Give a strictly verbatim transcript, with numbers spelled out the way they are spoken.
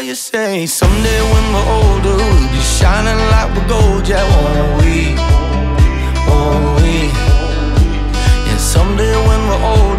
you say someday when we're older we'll be shining like we're gold, yeah, won't we? Won't we? Yeah, someday when we're older